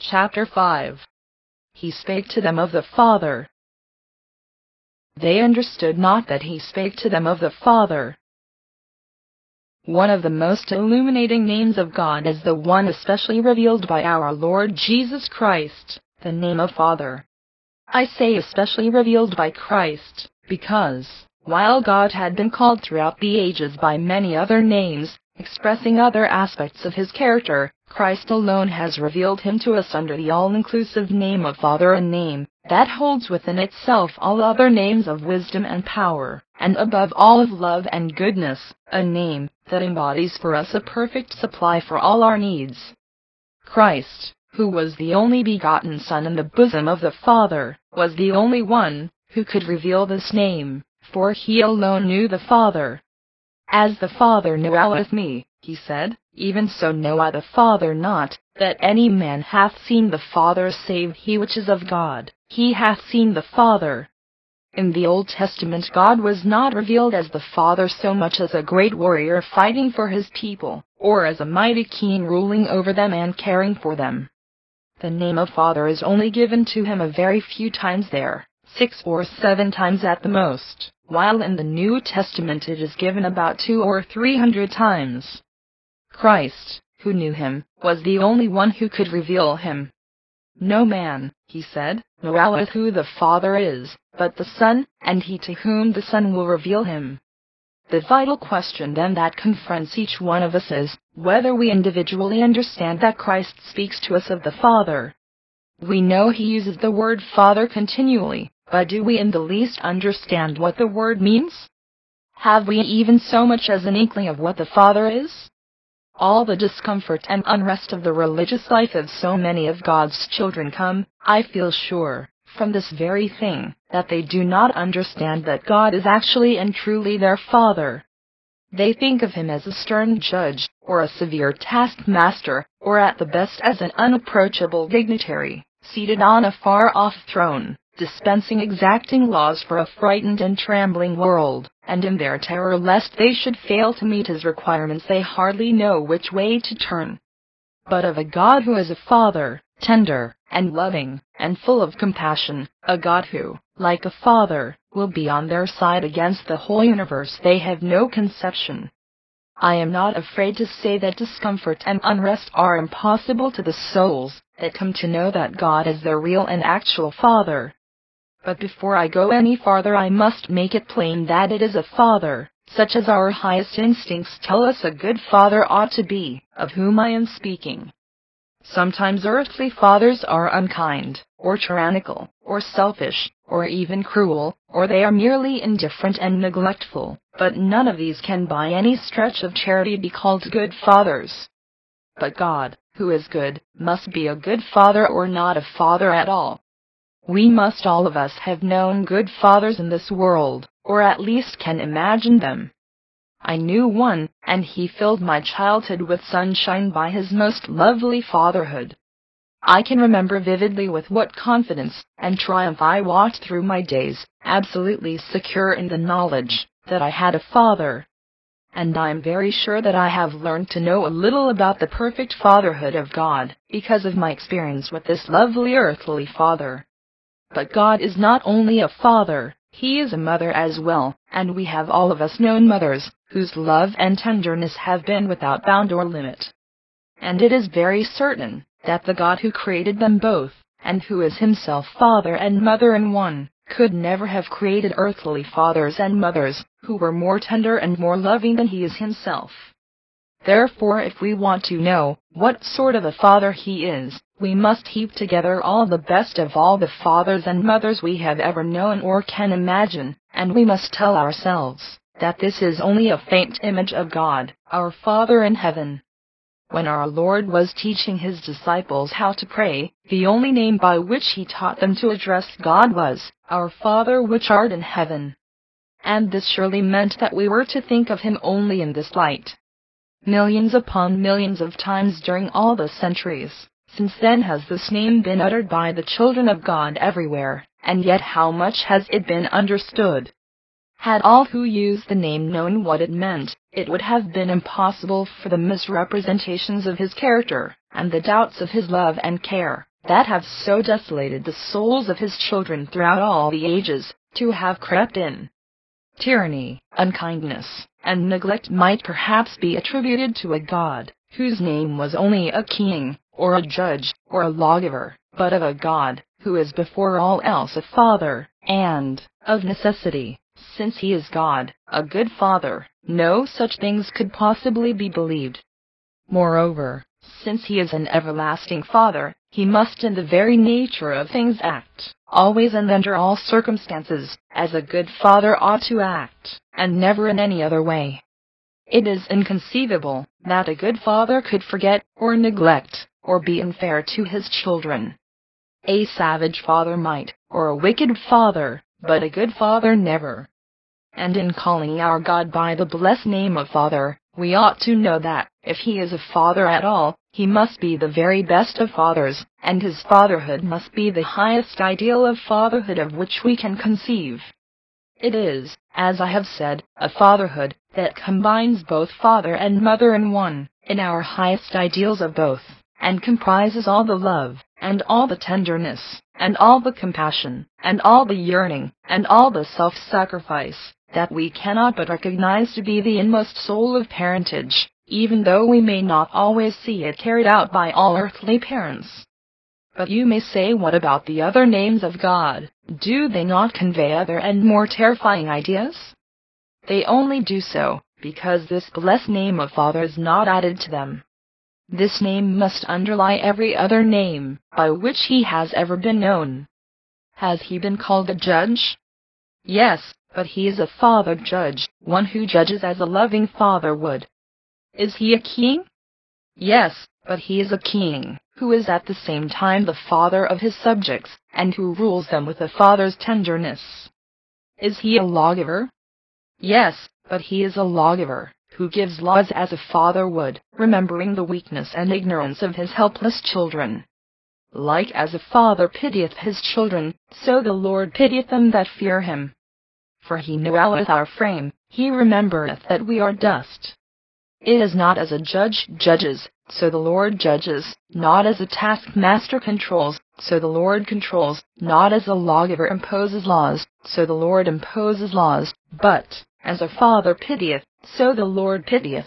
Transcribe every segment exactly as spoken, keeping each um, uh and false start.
Chapter five. He spake to them of the Father. They understood not that he spake to them of the Father. One of the most illuminating names of God is the one especially revealed by our Lord Jesus Christ, the name of Father. I say especially revealed by Christ, because, while God had been called throughout the ages by many other names, expressing other aspects of his character, Christ alone has revealed him to us under the all-inclusive name of Father, a name that holds within itself all other names of wisdom and power, and above all of love and goodness, a name that embodies for us a perfect supply for all our needs. Christ, who was the only begotten Son in the bosom of the Father, was the only one who could reveal this name, for he alone knew the Father. As the Father knoweth me, he said, even so know I the Father. Not that any man hath seen the Father save he which is of God, he hath seen the Father. In the Old Testament God was not revealed as the Father so much as a great warrior fighting for his people, or as a mighty king ruling over them and caring for them. The name of Father is only given to him a very few times there, six or seven times at the most, while in the New Testament it is given about two or three hundred times. Christ, who knew him, was the only one who could reveal him. No man, he said, knoweth who the Father is, but the Son, and he to whom the Son will reveal him. The vital question then that confronts each one of us is, whether we individually understand that Christ speaks to us of the Father. We know he uses the word Father continually, but do we in the least understand what the word means? Have we even so much as an inkling of what the Father is? All the discomfort and unrest of the religious life of so many of God's children come, I feel sure, from this very thing, that they do not understand that God is actually and truly their Father. They think of him as a stern judge, or a severe taskmaster, or at the best as an unapproachable dignitary, seated on a far-off throne, dispensing exacting laws for a frightened and trembling world, and in their terror lest they should fail to meet his requirements they hardly know which way to turn. But of a God who is a Father, tender, and loving, and full of compassion, a God who, like a Father, will be on their side against the whole universe, they have no conception. I am not afraid to say that discomfort and unrest are impossible to the souls that come to know that God is their real and actual Father. But before I go any farther I must make it plain that it is a Father, such as our highest instincts tell us a good father ought to be, of whom I am speaking. Sometimes earthly fathers are unkind, or tyrannical, or selfish, or even cruel, or they are merely indifferent and neglectful, but none of these can by any stretch of charity be called good fathers. But God, who is good, must be a good Father or not a father at all. We must all of us have known good fathers in this world, or at least can imagine them. I knew one, and he filled my childhood with sunshine by his most lovely fatherhood. I can remember vividly with what confidence and triumph I walked through my days, absolutely secure in the knowledge that I had a father. And I am very sure that I have learned to know a little about the perfect fatherhood of God, because of my experience with this lovely earthly father. But God is not only a father, he is a mother as well, and we have all of us known mothers, whose love and tenderness have been without bound or limit. And it is very certain that the God who created them both, and who is himself father and mother in one, could never have created earthly fathers and mothers, who were more tender and more loving than he is himself. Therefore, if we want to know what sort of a father he is, we must heap together all the best of all the fathers and mothers we have ever known or can imagine, and we must tell ourselves that this is only a faint image of God, our Father in heaven. When our Lord was teaching his disciples how to pray, the only name by which he taught them to address God was, Our Father which art in heaven. And this surely meant that we were to think of him only in this light. Millions upon millions of times during all the centuries since then has this name been uttered by the children of God everywhere, and yet how much has it been understood? Had all who used the name known what it meant, it would have been impossible for the misrepresentations of his character, and the doubts of his love and care, that have so desolated the souls of his children throughout all the ages, to have crept in. Tyranny, unkindness, and neglect might perhaps be attributed to a God, whose name was only a king, or a judge, or a lawgiver, but of a God, who is before all else a Father, and, of necessity, since he is God, a good Father, no such things could possibly be believed. Moreover, since he is an everlasting Father, he must in the very nature of things act, always and under all circumstances, as a good father ought to act, and never in any other way. It is inconceivable that a good father could forget, or neglect, or be unfair to his children. A savage father might, or a wicked father, but a good father never. And in calling our God by the blessed name of Father, we ought to know that, if he is a father at all, he must be the very best of fathers, and his fatherhood must be the highest ideal of fatherhood of which we can conceive. It is, as I have said, a fatherhood that combines both father and mother in one, in our highest ideals of both, and comprises all the love, and all the tenderness, and all the compassion, and all the yearning, and all the self-sacrifice, that we cannot but recognize to be the inmost soul of parentage, even though we may not always see it carried out by all earthly parents. But you may say, what about the other names of God? Do they not convey other and more terrifying ideas? They only do so, because this blessed name of Father is not added to them. This name must underlie every other name by which he has ever been known. Has he been called a judge? Yes, but he is a father judge, one who judges as a loving father would. Is he a king? Yes, but he is a king, who is at the same time the father of his subjects, and who rules them with a father's tenderness. Is he a lawgiver? Yes, but he is a lawgiver, who gives laws as a father would, remembering the weakness and ignorance of his helpless children. Like as a father pitieth his children, so the Lord pitieth them that fear him. For he knoweth our frame, he remembereth that we are dust. It is not as a judge judges, so the Lord judges, not as a taskmaster controls, so the Lord controls, not as a lawgiver imposes laws, so the Lord imposes laws, but, as a father pitieth, so the Lord pitieth.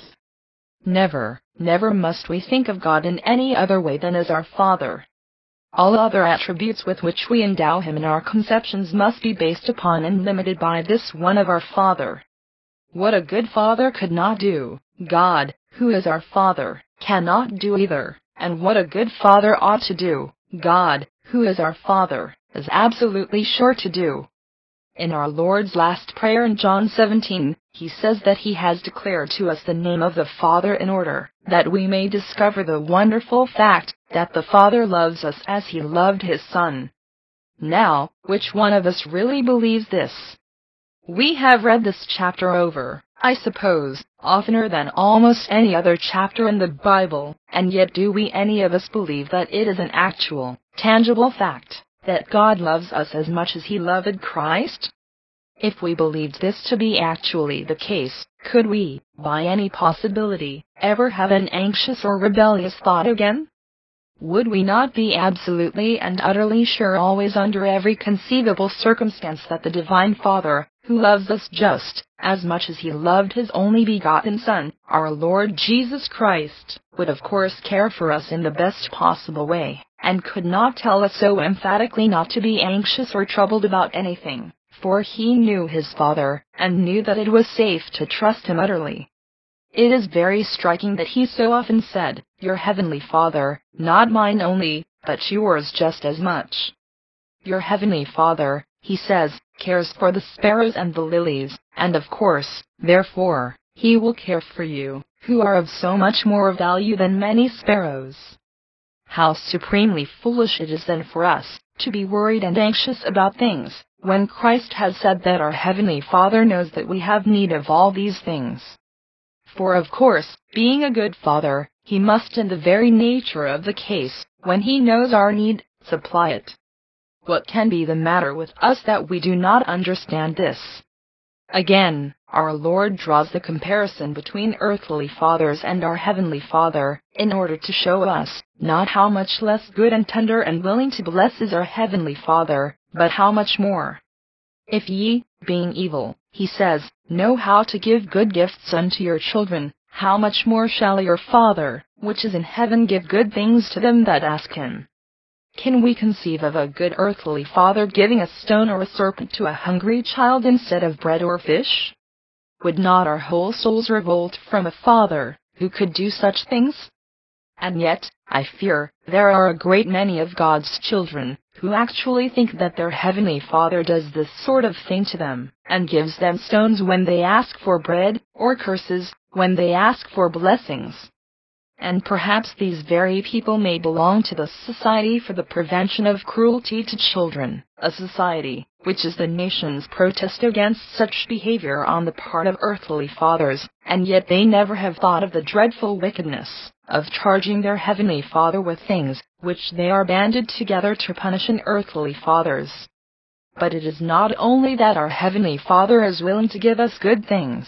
Never, never must we think of God in any other way than as our Father. All other attributes with which we endow him in our conceptions must be based upon and limited by this one of our Father. What a good father could not do, God, who is our Father, cannot do either, and what a good father ought to do, God, who is our Father, is absolutely sure to do. In our Lord's last prayer in John seventeen, he says that he has declared to us the name of the Father in order that we may discover the wonderful fact that the Father loves us as he loved his Son. Now, which one of us really believes this? We have read this chapter over, I suppose, oftener than almost any other chapter in the Bible, and yet do we any of us believe that it is an actual, tangible fact, that God loves us as much as he loved Christ? If we believed this to be actually the case, could we, by any possibility, ever have an anxious or rebellious thought again? Would we not be absolutely and utterly sure always under every conceivable circumstance that the Divine Father, who loves us just as much as he loved his only begotten Son, our Lord Jesus Christ, would of course care for us in the best possible way, and could not tell us so emphatically not to be anxious or troubled about anything, for he knew his Father, and knew that it was safe to trust him utterly. It is very striking that he so often said, "Your heavenly Father, not mine only, but yours just as much." Your heavenly Father, he says, cares for the sparrows and the lilies, and of course, therefore, he will care for you, who are of so much more value than many sparrows. How supremely foolish it is then for us to be worried and anxious about things, when Christ has said that our heavenly Father knows that we have need of all these things. For of course, being a good father, he must in the very nature of the case, when he knows our need, supply it. What can be the matter with us that we do not understand this? Again, our Lord draws the comparison between earthly fathers and our Heavenly Father, in order to show us, not how much less good and tender and willing to bless is our Heavenly Father, but how much more. If ye, being evil, he says, know how to give good gifts unto your children, how much more shall your Father, which is in heaven, give good things to them that ask him? Can we conceive of a good earthly father giving a stone or a serpent to a hungry child instead of bread or fish? Would not our whole souls revolt from a father who could do such things? And yet, I fear, there are a great many of God's children who actually think that their Heavenly Father does this sort of thing to them, and gives them stones when they ask for bread, or curses when they ask for blessings. And perhaps these very people may belong to the Society for the Prevention of Cruelty to Children, a society which is the nation's protest against such behavior on the part of earthly fathers, and yet they never have thought of the dreadful wickedness of charging their Heavenly Father with things which they are banded together to punish in earthly fathers. But it is not only that our Heavenly Father is willing to give us good things.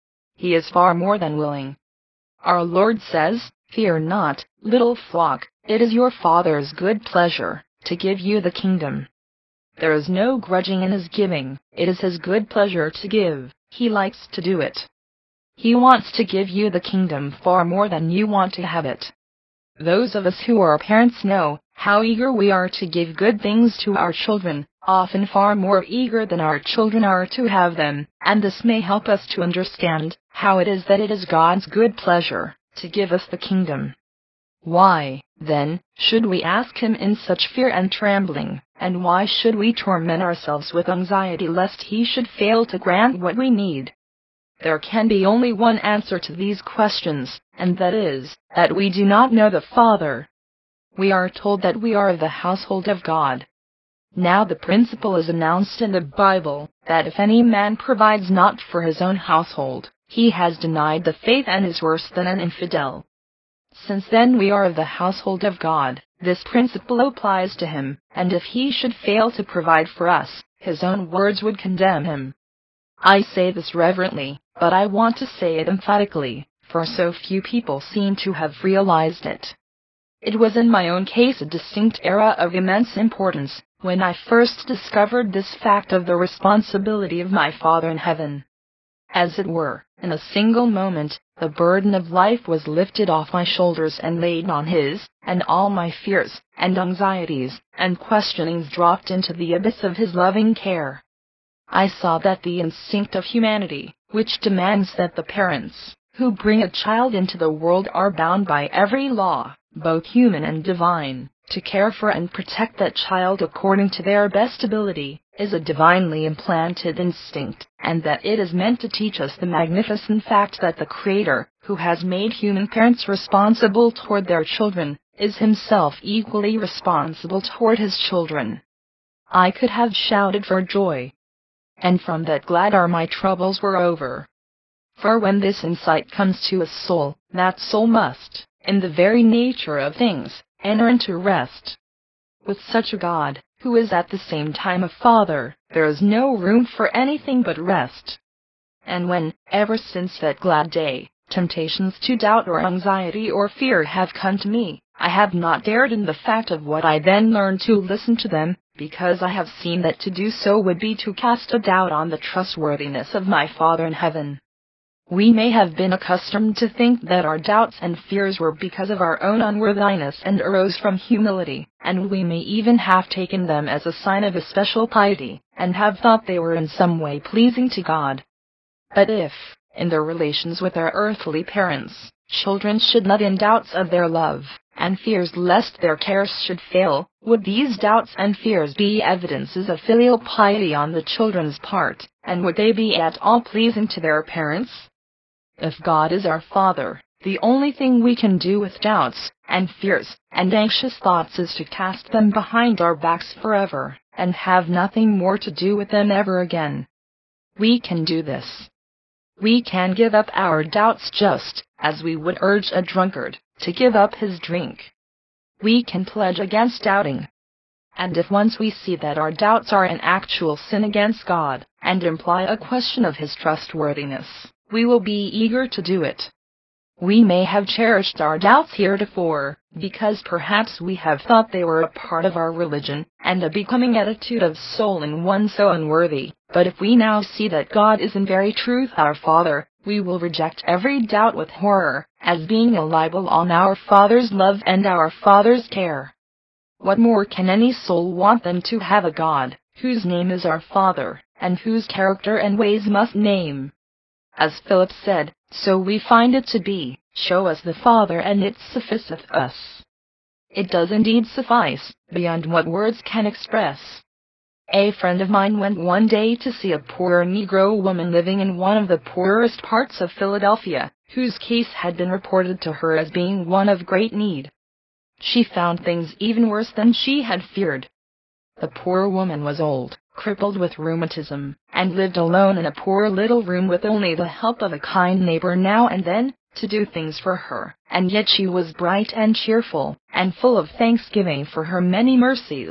He is far more than willing. Our Lord says, fear not, little flock, it is your Father's good pleasure to give you the kingdom. There is no grudging in his giving, it is his good pleasure to give, he likes to do it. He wants to give you the kingdom far more than you want to have it. Those of us who are parents know how eager we are to give good things to our children, often far more eager than our children are to have them, and this may help us to understand how it is that it is God's good pleasure to give us the kingdom. Why, then, should we ask him in such fear and trembling, and why should we torment ourselves with anxiety lest he should fail to grant what we need? There can be only one answer to these questions, and that is, that we do not know the Father. We are told that we are of the household of God. Now the principle is announced in the Bible, that if any man provides not for his own household, he has denied the faith and is worse than an infidel. Since then we are of the household of God, this principle applies to him, and if he should fail to provide for us, his own words would condemn him. I say this reverently, but I want to say it emphatically, for so few people seem to have realized it. It was in my own case a distinct era of immense importance, when I first discovered this fact of the responsibility of my Father in heaven. As it were, in a single moment, the burden of life was lifted off my shoulders and laid on his, and all my fears, and anxieties, and questionings dropped into the abyss of his loving care. I saw that the instinct of humanity, which demands that the parents who bring a child into the world are bound by every law, both human and divine, to care for and protect that child according to their best ability, is a divinely implanted instinct, and that it is meant to teach us the magnificent fact that the Creator, who has made human parents responsible toward their children, is himself equally responsible toward his children. I could have shouted for joy, and from that glad hour my troubles were over. For when this insight comes to a soul, that soul must, in the very nature of things, enter into rest. With such a God, who is at the same time a Father, there is no room for anything but rest. And when, ever since that glad day, temptations to doubt or anxiety or fear have come to me, I have not dared in the fact of what I then learned to listen to them, because I have seen that to do so would be to cast a doubt on the trustworthiness of my Father in heaven. We may have been accustomed to think that our doubts and fears were because of our own unworthiness and arose from humility, and we may even have taken them as a sign of especial piety, and have thought they were in some way pleasing to God. But if, in their relations with our earthly parents, children should not in doubts of their love, and fears lest their cares should fail, would these doubts and fears be evidences of filial piety on the children's part, and would they be at all pleasing to their parents? If God is our Father, the only thing we can do with doubts, and fears, and anxious thoughts is to cast them behind our backs forever, and have nothing more to do with them ever again. We can do this. We can give up our doubts just as we would urge a drunkard to give up his drink. We can pledge against doubting. And if once we see that our doubts are an actual sin against God, and imply a question of His trustworthiness, we will be eager to do it. We may have cherished our doubts heretofore, because perhaps we have thought they were a part of our religion, and a becoming attitude of soul in one so unworthy, but if we now see that God is in very truth our Father, we will reject every doubt with horror, as being a libel on our Father's love and our Father's care. What more can any soul want than to have a God, whose name is our Father, and whose character and ways must name? As Philip said, so we find it to be, show us the Father and it sufficeth us. It does indeed suffice, beyond what words can express. A friend of mine went one day to see a poor Negro woman living in one of the poorest parts of Philadelphia, whose case had been reported to her as being one of great need. She found things even worse than she had feared. The poor woman was old, crippled with rheumatism, and lived alone in a poor little room with only the help of a kind neighbor now and then, to do things for her, and yet she was bright and cheerful, and full of thanksgiving for her many mercies.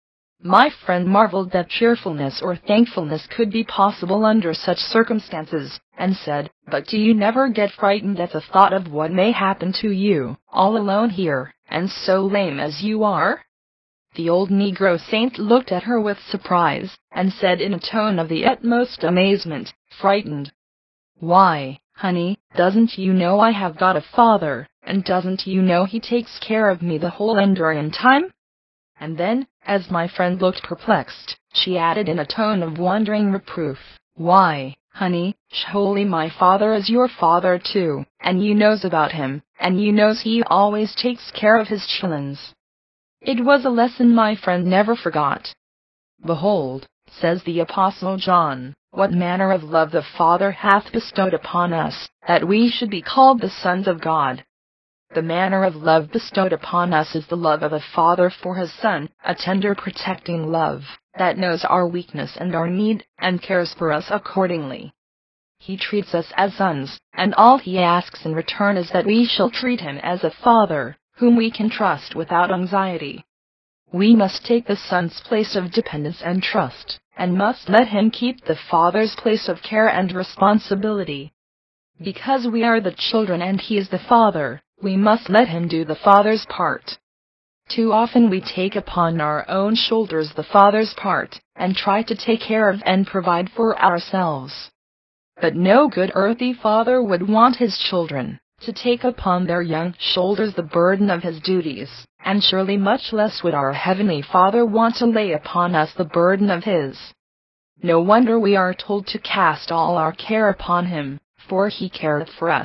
My friend marveled that cheerfulness or thankfulness could be possible under such circumstances, and said, "But do you never get frightened at the thought of what may happen to you, all alone here, and so lame as you are?" The old Negro saint looked at her with surprise, and said in a tone of the utmost amazement, "Frightened? Why, honey, doesn't you know I have got a Father, and doesn't you know He takes care of me the whole enduring time?" And then, as my friend looked perplexed, she added in a tone of wondering reproof, "Why, honey, surely my Father is your Father too, and you knows about Him, and you knows He always takes care of His chillens." It was a lesson my friend never forgot. "Behold," says the Apostle John, "what manner of love the Father hath bestowed upon us, that we should be called the sons of God." The manner of love bestowed upon us is the love of a father for his son, a tender protecting love, that knows our weakness and our need, and cares for us accordingly. He treats us as sons, and all He asks in return is that we shall treat Him as a Father, whom we can trust without anxiety. We must take the Son's place of dependence and trust, and must let Him keep the Father's place of care and responsibility. Because we are the children and He is the Father, we must let Him do the Father's part. Too often we take upon our own shoulders the Father's part, and try to take care of and provide for ourselves. But no good earthly father would want his children to take upon their young shoulders the burden of his duties, and surely much less would our Heavenly Father want to lay upon us the burden of His. No wonder we are told to cast all our care upon Him, for He careth for us.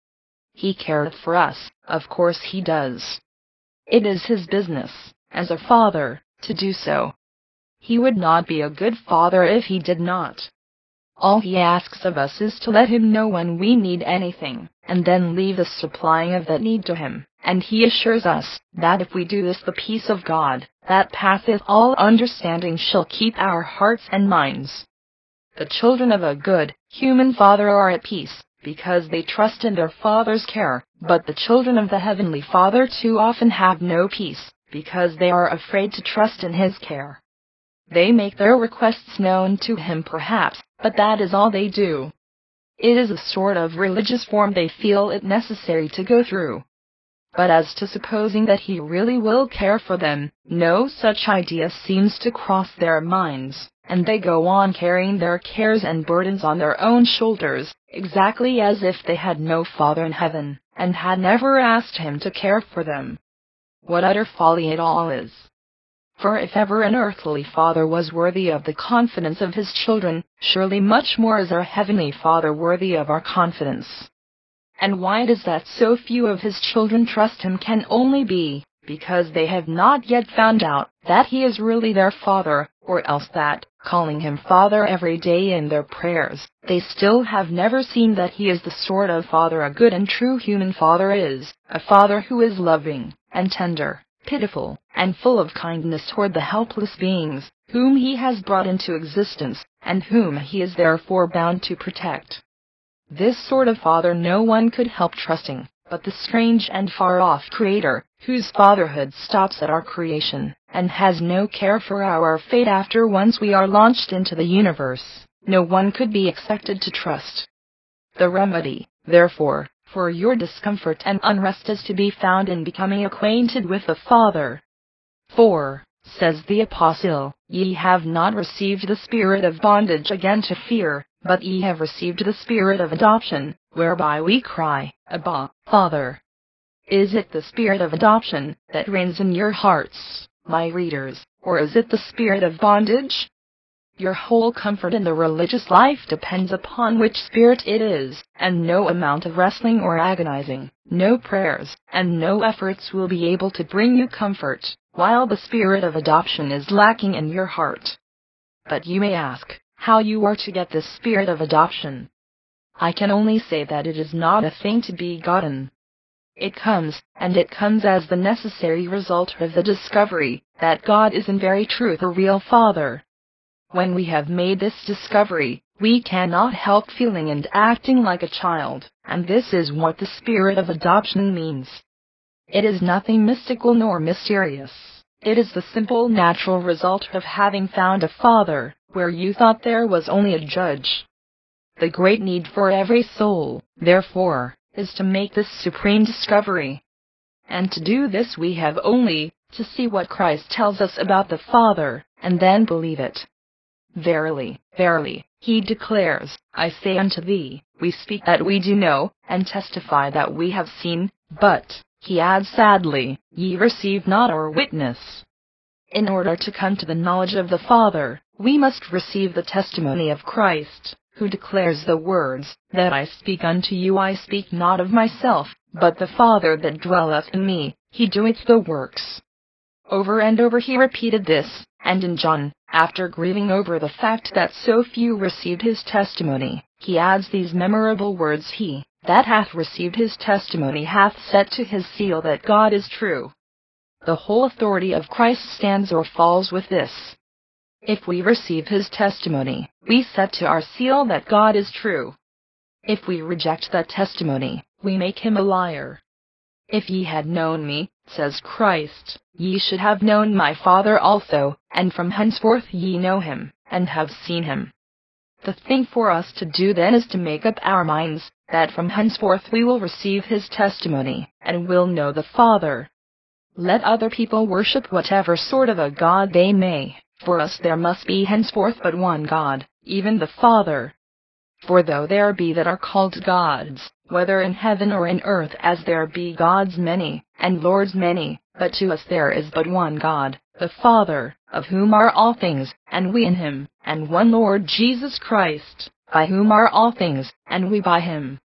He careth for us, of course He does. It is His business, as a father, to do so. He would not be a good father if He did not. All He asks of us is to let Him know when we need anything, and then leave the supplying of that need to Him, and He assures us that if we do this, the peace of God, that passeth all understanding, shall keep our hearts and minds. The children of a good, human father are at peace, because they trust in their Father's care, but the children of the Heavenly Father too often have no peace, because they are afraid to trust in His care. They make their requests known to Him perhaps, but that is all they do. It is a sort of religious form they feel it necessary to go through. But as to supposing that He really will care for them, no such idea seems to cross their minds, and they go on carrying their cares and burdens on their own shoulders, exactly as if they had no Father in heaven, and had never asked Him to care for them. What utter folly it all is! For if ever an earthly father was worthy of the confidence of his children, surely much more is our Heavenly Father worthy of our confidence. And why it is that so few of His children trust Him can only be because they have not yet found out that He is really their Father, or else that, calling Him Father every day in their prayers, they still have never seen that He is the sort of Father a good and true human Father is, a Father who is loving, and tender, pitiful, and full of kindness toward the helpless beings, whom He has brought into existence, and whom He is therefore bound to protect. This sort of Father no one could help trusting, but the strange and far-off Creator, whose fatherhood stops at our creation, and has no care for our fate after once we are launched into the universe, no one could be expected to trust. The remedy, therefore, for your discomfort and unrest is to be found in becoming acquainted with the Father. For, says the Apostle, ye have not received the spirit of bondage again to fear, but ye have received the spirit of adoption, whereby we cry, Abba, Father. Is it the spirit of adoption that reigns in your hearts, my readers, or is it the spirit of bondage? Your whole comfort in the religious life depends upon which spirit it is, and no amount of wrestling or agonizing, no prayers, and no efforts will be able to bring you comfort, while the spirit of adoption is lacking in your heart. But you may ask, how you are to get this spirit of adoption. I can only say that it is not a thing to be gotten. It comes, and it comes as the necessary result of the discovery that God is in very truth a real Father. When we have made this discovery, we cannot help feeling and acting like a child, and this is what the spirit of adoption means. It is nothing mystical nor mysterious. It is the simple natural result of having found a Father, where you thought there was only a judge. The great need for every soul, therefore, is to make this supreme discovery. And to do this we have only to see what Christ tells us about the Father, and then believe it. Verily, verily, he declares, I say unto thee, we speak that we do know, and testify that we have seen, but, he adds sadly, ye receive not our witness. In order to come to the knowledge of the Father, we must receive the testimony of Christ, who declares the words, that I speak unto you I speak not of myself, but the Father that dwelleth in me, he doeth the works. Over and over he repeated this, and in John, after grieving over the fact that so few received his testimony, he adds these memorable words, he that hath received his testimony hath set to his seal that God is true. The whole authority of Christ stands or falls with this. If we receive his testimony, we set to our seal that God is true. If we reject that testimony, we make him a liar. If ye had known me, says Christ, ye should have known my Father also, and from henceforth ye know him, and have seen him. The thing for us to do then is to make up our minds, that from henceforth we will receive his testimony, and will know the Father. Let other people worship whatever sort of a God they may, for us there must be henceforth but one God, even the Father. For though there be that are called gods, whether in heaven or in earth, as there be gods many, and lords many, but to us there is but one God, the Father, of whom are all things, and we in him, and one Lord Jesus Christ, by whom are all things, and we by him.